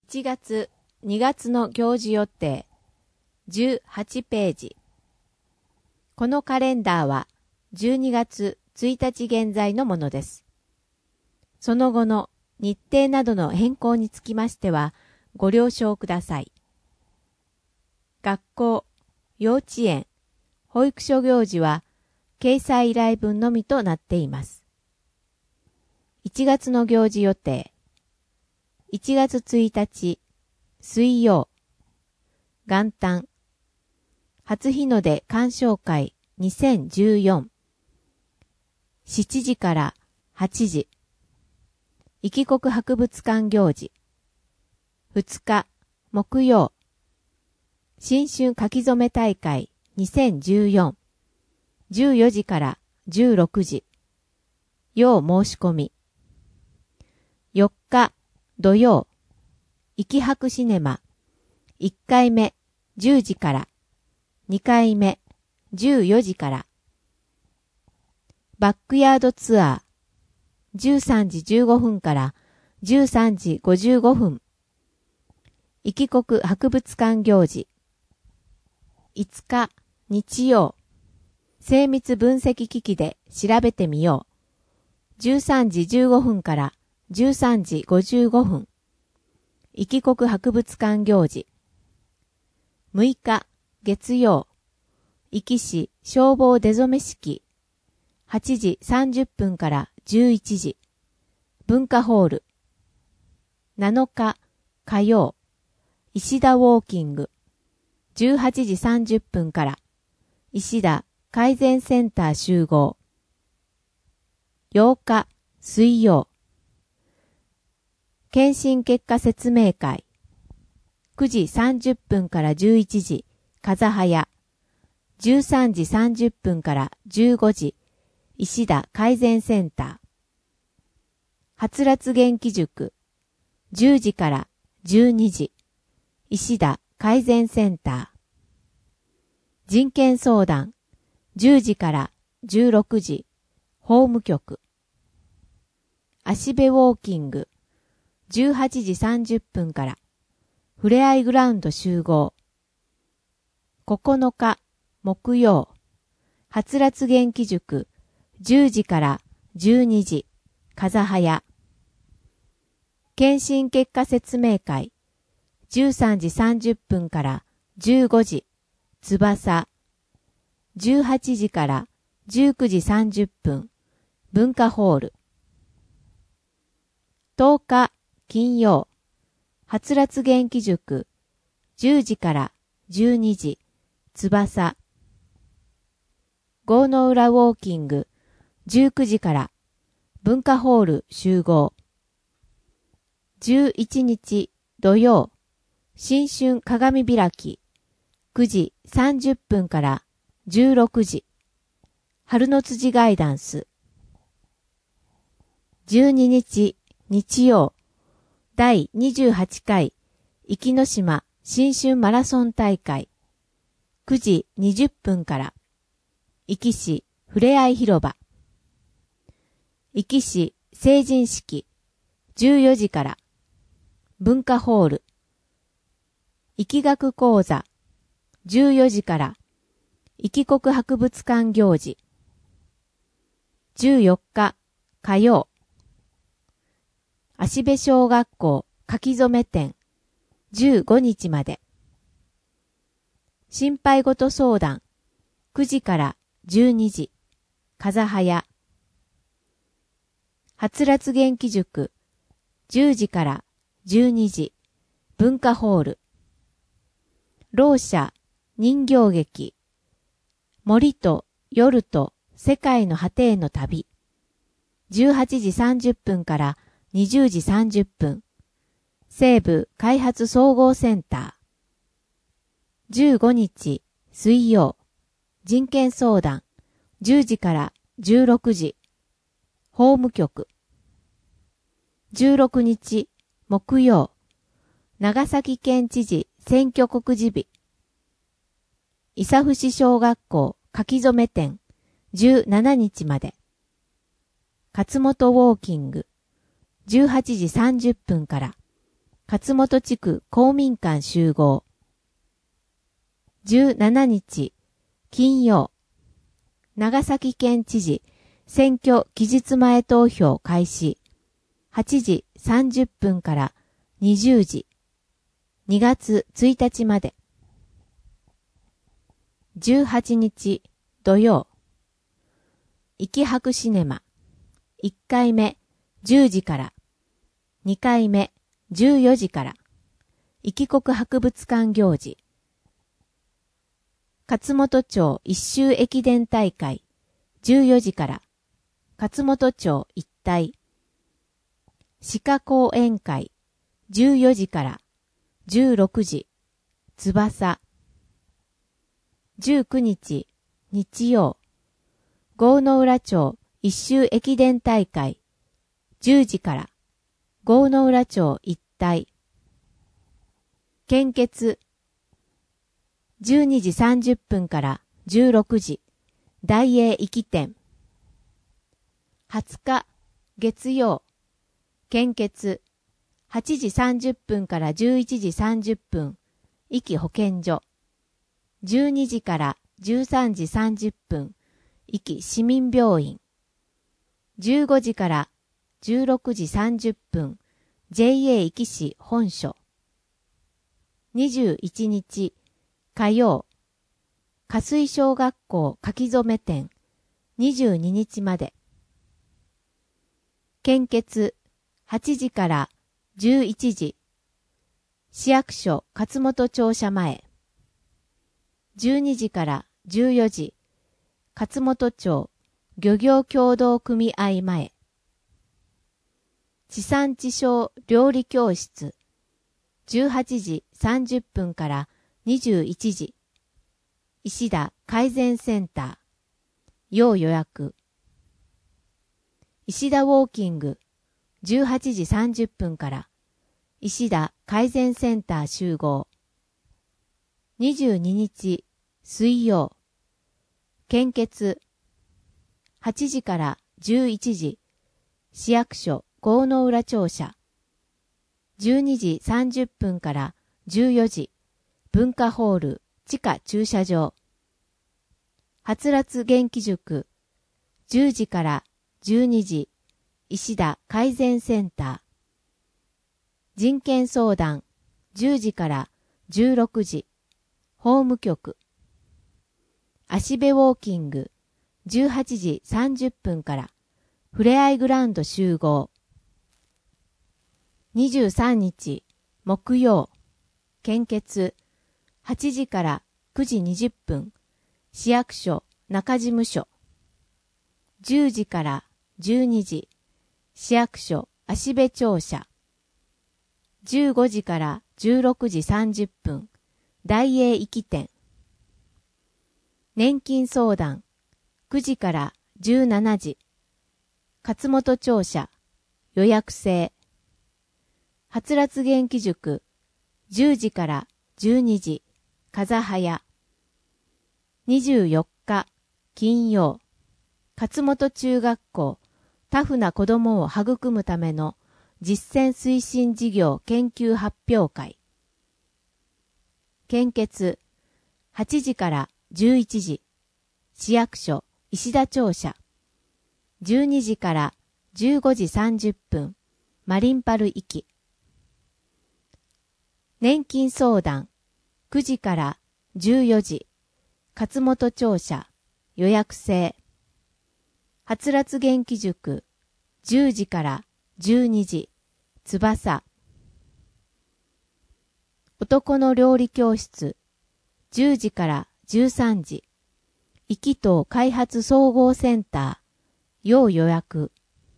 1月、2月の行事予定、18ページ。このカレンダーは12月1日現在のものです。その後の日程などの変更につきましてはご了承ください。学校、幼稚園、保育所行事は掲載依頼文のみとなっています。1月の行事予定。1月1日、水曜、元旦、初日の出鑑賞会2014、7時から8時、壱岐国博物館行事、2日、木曜、新春書き初め大会2014、14時から16時、要申し込み、4日、土曜、壱岐博シネマ、1回目10時から、2回目14時から、バックヤードツアー、13時15分から13時55分、壱岐国博物館行事、5日日曜、精密分析機器で調べてみよう、13時15分から13時55分、壱岐国博物館行事。6日、月曜、壱岐市消防出初式、8時30分から11時、文化ホール。7日、火曜、石田ウォーキング、18時30分から、石田改善センター集合。8日、水曜、検診結果説明会。9時30分から11時、風早。13時30分から15時、石田改善センター。はつらつ元気塾。10時から12時、石田改善センター。人権相談。10時から16時、法務局。足部ウォーキング。18時30分から、ふれあいグラウンド集合。9日、木曜、はつらつ元気塾、10時から12時、風早。検診結果説明会、13時30分から15時、翼。18時から19時30分、文化ホール。10日、金曜、はつらつ元気塾、10時から12時、翼。郷の浦ウォーキング、19時から、文化ホール集合。11日土曜、新春鏡開き、9時30分から16時、春の辻ガイダンス。12日日曜、第28回、壱岐の島新春マラソン大会。9時20分から、壱岐市ふれあい広場。壱岐市成人式、14時から、文化ホール。壱岐学講座、14時から、壱岐国博物館行事。14日、火曜。芦部小学校書き初め展、15日まで。心配事相談、9時から12時、風早。はつらつ元気塾、10時から12時、文化ホール。ろう者、人形劇、森と夜と世界の果てへの旅。18時30分から20時30分、西部開発総合センター。15日、水曜、人権相談、10時から16時、法務局。16日、木曜、長崎県知事選挙告示日。伊佐伏小学校書き初め展、17日まで。勝本ウォーキング、18時30分から、 勝本地区公民館集合。17日、金曜。長崎県知事、選挙期日前投票開始。8時30分から20時。2月1日まで。18日、土曜。いきはくシネマ。1回目、10時から。2回目、14時から。いき国博物館行事。勝本町一周駅伝大会。14時から。勝本町一帯。鹿講演会。14時から。16時。翼。19日、日曜。郷ノ浦町一周駅伝大会。10時から。郷ノ浦町一帯。献血。12時30分から16時。大英駅店。20日、月曜。献血。8時30分から11時30分。壱岐保健所。12時から13時30分。壱岐市民病院。15時から16時30分。JA 壱岐市本所。21日、火曜。加水小学校書き初め店。22日まで。献血。8時から11時。市役所勝本庁舎前。12時から14時。勝本町漁業協同組合前。地産地消料理教室。18時30分から21時。石田改善センター。要予約。石田ウォーキング。18時30分から。石田改善センター集合。22日、水曜。献血。8時から11時。市役所郷ノ浦庁舎。12時30分から14時。文化ホール地下駐車場。はつらつ元気塾。10時から12時。石田改善センター。人権相談。10時から16時。法務局。足部ウォーキング。18時30分から。ふれあいグランド集合。23日、木曜。献血。8時から9時20分。市役所中事務所。10時から12時。市役所足部庁舎。15時から16時30分。大英壱岐店。年金相談。9時から17時。勝本庁舎。予約制。はつらつ元気塾。10時から12時。風早。24日。金曜。勝本中学校。タフな子供を育むための実践推進事業研究発表会。献血。8時から11時。市役所石田庁舎。12時から15時30分。マリンパル壱岐。年金相談。9時から14時。勝本庁舎。予約制。はつらつ元気塾。10時から12時。翼。男の料理教室。10時から13時。壱岐島開発総合センター。要予約。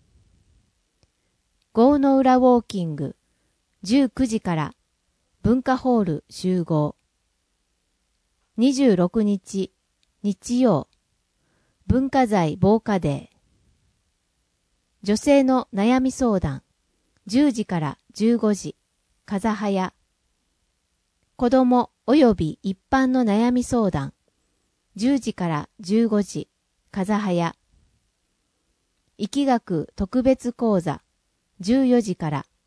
郷ノ浦ウォーキング。19時から。文化ホール集合。26日、日曜。文化財防火デー。女性の悩み相談。10時から15時。風早。子供及び一般の悩み相談。10時から15時。風早。疫学特別講座。14時から。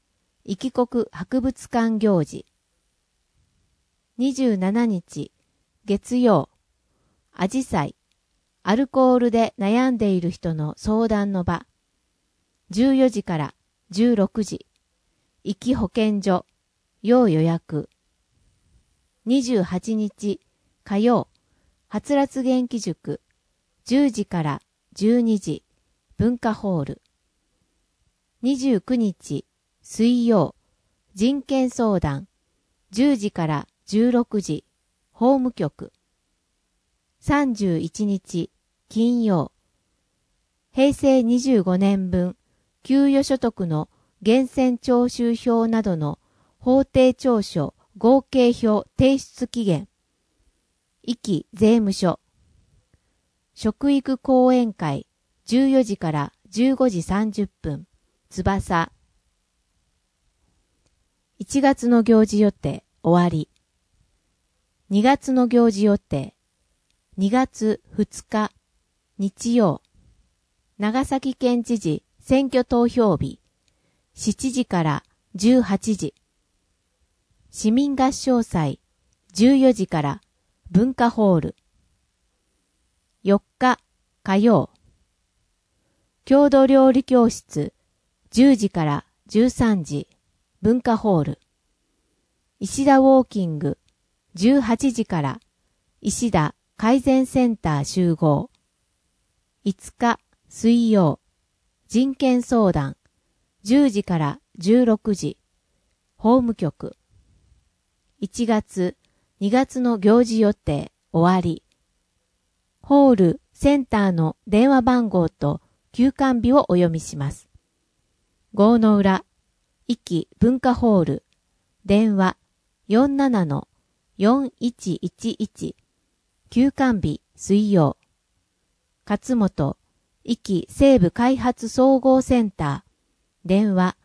壱岐国博物館行事。27日、月曜、アジサイ、アルコールで悩んでいる人の相談の場。14時から16時、壱岐保健所、要予約。28日、火曜、はつらつ元気塾、10時から12時、文化ホール。29日、水曜、人権相談、10時から16時、法務局。31日、金曜、平成25年分、給与所得の源泉徴収票などの法定調書合計表提出期限。壱岐税務署。食育講演会、14時から15時30分、翼。1月の行事予定、終わり。2月の行事予定、2月2日、日曜、長崎県知事選挙投票日、7時から18時、市民合唱祭、14時から文化ホール。4日、火曜、郷土料理教室、10時から13時、文化ホール。石田ウォーキング、18時から石田改善センター集合。5日、水曜、人権相談、10時から16時、法務局。1月、2月の行事予定、終わり。ホール、センターの電話番号と休館日をお読みします。郷の浦、壱岐文化ホール、電話 47-4111、休館日水曜。勝本、壱岐西部開発総合センター、電話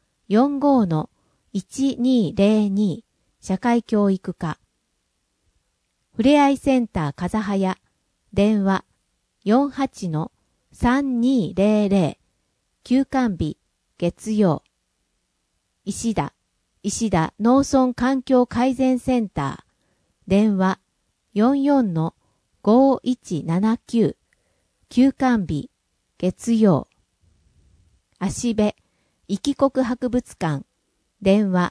45-1202、社会教育課。ふれあいセンター風早、電話 48-3200、休館日月曜。石田農村環境改善センター、電話 44-5179、休館日月曜。芦部壱岐国博物館、電話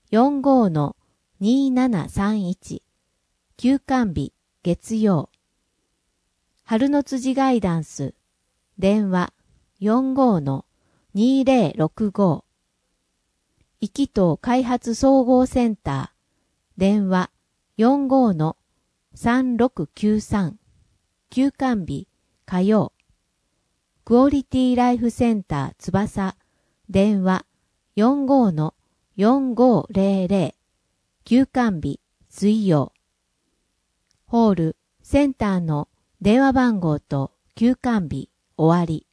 45-2731、休館日月曜。春の辻ガイダンス、電話 45-2065。壱岐島開発総合センター、電話 45-3693、休館日火曜。クオリティライフセンター翼、電話 45-4500、休館日水曜。ホール、センターの電話番号と休館日終わり。